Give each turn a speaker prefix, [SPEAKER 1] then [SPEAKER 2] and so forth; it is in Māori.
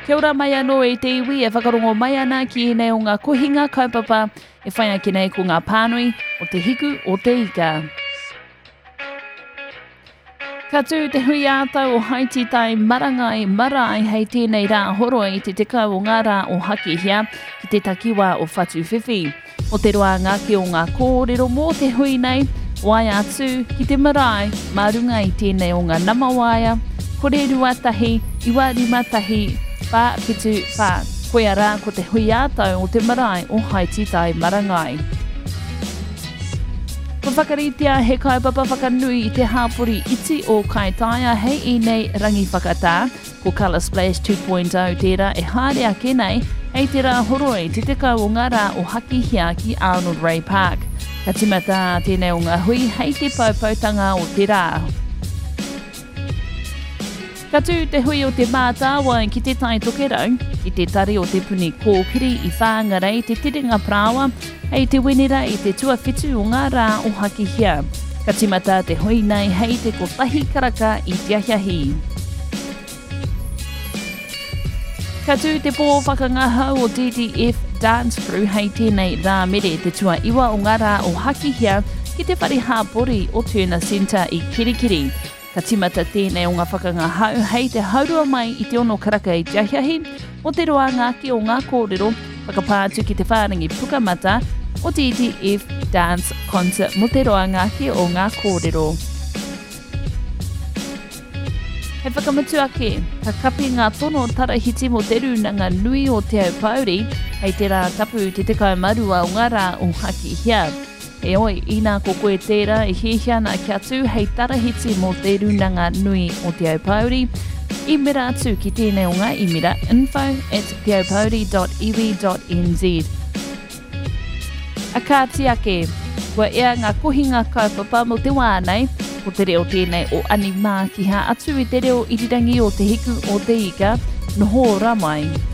[SPEAKER 1] Kia ora mai anō e te iwi e whakarongo mai ana ki nei o ngā kohinga kaupapa e whai aki nei ko ngā pānui o te hiku o te ika. Ka tū te hui ātau o Haiti tai marangai marae hei tēnei rā horo i te tekau o ngā rā o haki hia ki te takiwa o Whatu Whiwhi. O te roa ngāki o ngā kōrero mō te hui nei, wai atu ki te marae, marunga i tēnei o ngā namawaia, kore ruatahi, iwa rimatahi, pā pitu pā. Koe ara ko te hui ātau o te marae o Haiti tai marangai. Ko whakaritia he kaupapa whakanui i te hāpuri iti o Kaitaia hei I nei rangi whakatā, ko Colour Splash 2.0 tērā e haere ake nei, hei te rā horoi te tekau o ngā rā o haki hia ki Arnold Ray Park. Ka timata tēnei o ngā hui hei te paupautanga o te rā. Ka tū te hui o te mātāwa ki te tai tokerau, i te tari o te puni kōkiri I whāngarei te tiringa prāwa, hei te wenera I te tuawhitu o ngā rā o haki hia. Ka timata te hui nei hei te kotahi karaka I te ahiahi. Ka tū te pō whakangahau o DDF Dance Crew hei tēnei rā mere te tua iwa o ngā rā o haki hia ki te whare hāpori o Turner Centre I Kirikiri. Ka timata tēnei o ngā whakangahau hei te haurua mai I te ono karaka I te ahiahi, o te roa ngāki o ngā kōrero, whakapātu ki te whārangi pukamata o DDF Dance Concert mo te roa ngāki o ngā kōrero. Hei whakamatu ake, ka kapi ngā tono tarahiti mo te runanga nui o te au pauri, hei te rā tapu te tekau marua o ngā rā o haki hia. E oi, ina ko koe tērā I hihia na kia tū hei tarahiti mo te runanga nui o te au pauri, I mera atu ki tēnei o ngā imira info@teaupauri.iwi.nz. A kāti ake, kua ea ngā kohinga kaupapa mo te wānei, ko te reo tēnei o ani mā ki ha atu I te reo irirangi o te hiku o te ika, noho ramai.